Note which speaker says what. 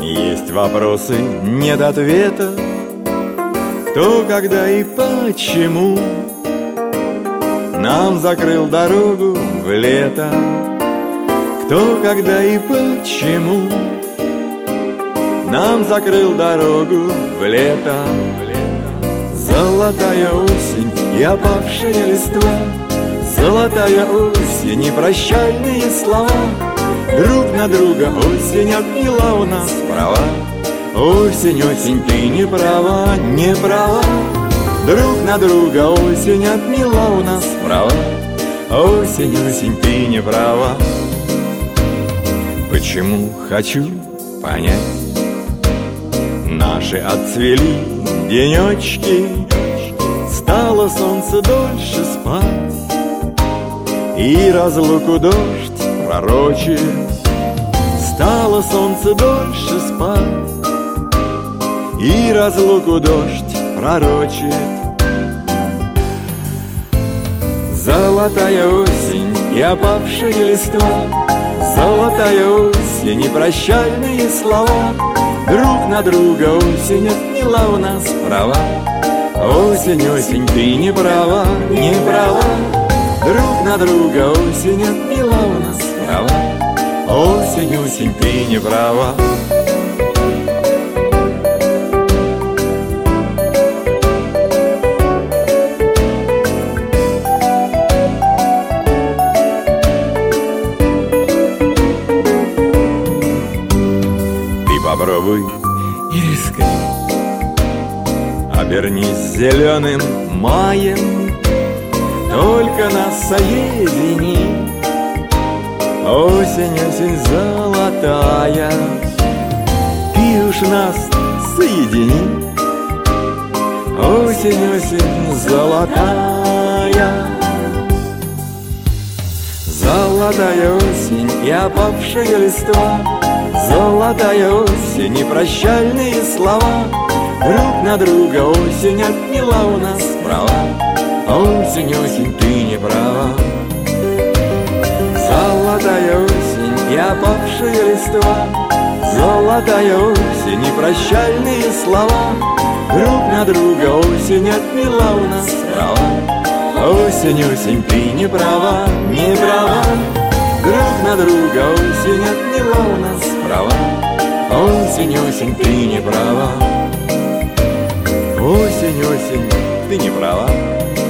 Speaker 1: Есть вопросы, нет ответов. Кто, когда и почему нам закрыл дорогу в лето? Кто, когда и почему нам закрыл дорогу в лето? Золотая осень и опавшая листва, золотая осень и прощальные слова. Друг на друга осень отняла у нас права. Осень, осень, ты не права, не права. Друг на друга осень отняла у нас права. Осень, осень, ты не права. Почему хочу понять? Наши отцвели денечки, стало солнце дольше спать, и разлуку дождь пророчит. Стало солнце дольше спать, и разлуку дождь пророчит. Золотая осень и опавшая листва, золотая осень и прощальные слова. Друг на друга осень отняла у нас права. Осень, осень, ты не права, не права. Друг на друга осень отняла у нас права. Осень, осень, ты не права. Попробуй и рискни, обернись зеленым маем, только нас соедини. Осень, осень золотая, ты уж нас соедини. Осень, осень золотая, золотая осень и опавшая листва, золотая осень и прощальные слова. Друг на друга осень отняла у нас права. Осень, осень, ты не права. Золотая осень и опавшая листва, золотая осень и прощальные слова. Друг на друга осень отняла у нас права. Осень, осень, ты не права, не права. Друг на друга осень отняла у нас права. Осень, осень, ты не права. Осень, осень, ты не права.